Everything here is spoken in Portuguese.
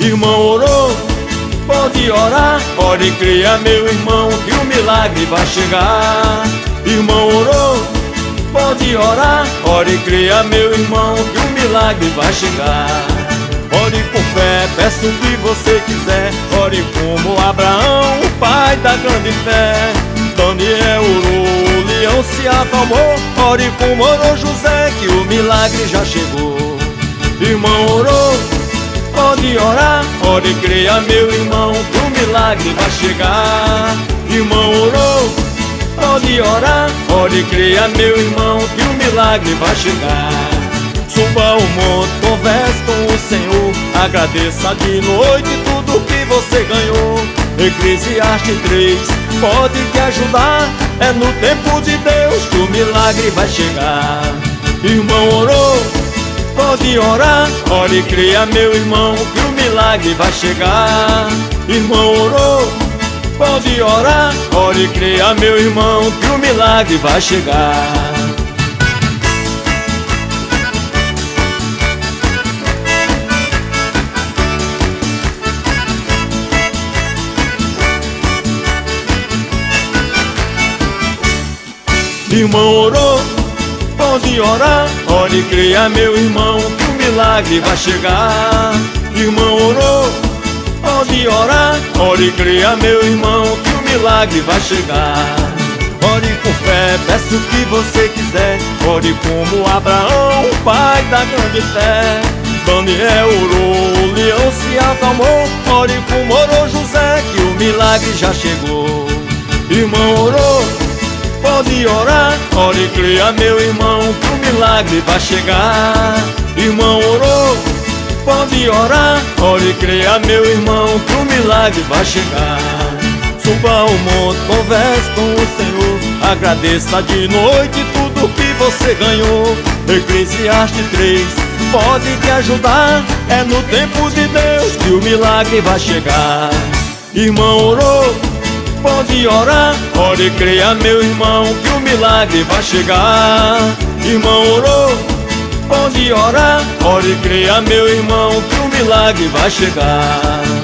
Irmão orou, pode orar, ore e creia, meu irmão, que o milagre vai chegar. Irmão orou, pode orar, ore e creia, meu irmão, que o milagre vai chegar. Ore com fé, peça o que você quiser, ore como Abraão, o pai da grande fé. Daniel orou, o leão se acalmou, ore como orou José, que o milagre já chegou. Irmão orou, pode orar, ore e creia, meu irmão, que o milagre vai chegar. Irmão orou, pode orar, ore e creia, meu irmão, que o milagre vai chegar. Suba o monte, converse com o Senhor, agradeça de noite tudo que você ganhou. Eclesiastes 3 pode te ajudar, é no tempo de Deus que o milagre vai chegar. Irmão orou, pode orar, ore e creia, meu irmão, que o milagre vai chegar. Irmão orou, pode orar, ore e creia, meu irmão, que o milagre vai chegar. Irmão orou, pode orar, ore e creia, meu irmão, que o milagre vai chegar. Irmão orou, pode orar, ore e creia, meu irmão, que o milagre vai chegar. Ore com fé, peça o que você quiser, ore como Abraão, o pai da grande fé. Daniel orou, o leão se acalmou, ore como orou José, que o milagre já chegou. Irmão orou, pode orar, ore e creia, meu irmão, que o milagre vai chegar. Irmão orou, pode orar, ore e creia, meu irmão, que o milagre vai chegar. Suba o monte, converse com o Senhor, agradeça de noite tudo que você ganhou. Eclesiastes 3 pode te ajudar, é no tempo de Deus que o milagre vai chegar. Irmão orou, pode orar, ore e creia, meu irmão, que o milagre vai chegar. Irmão orou, pode orar, ore e creia, meu irmão, que o milagre vai chegar.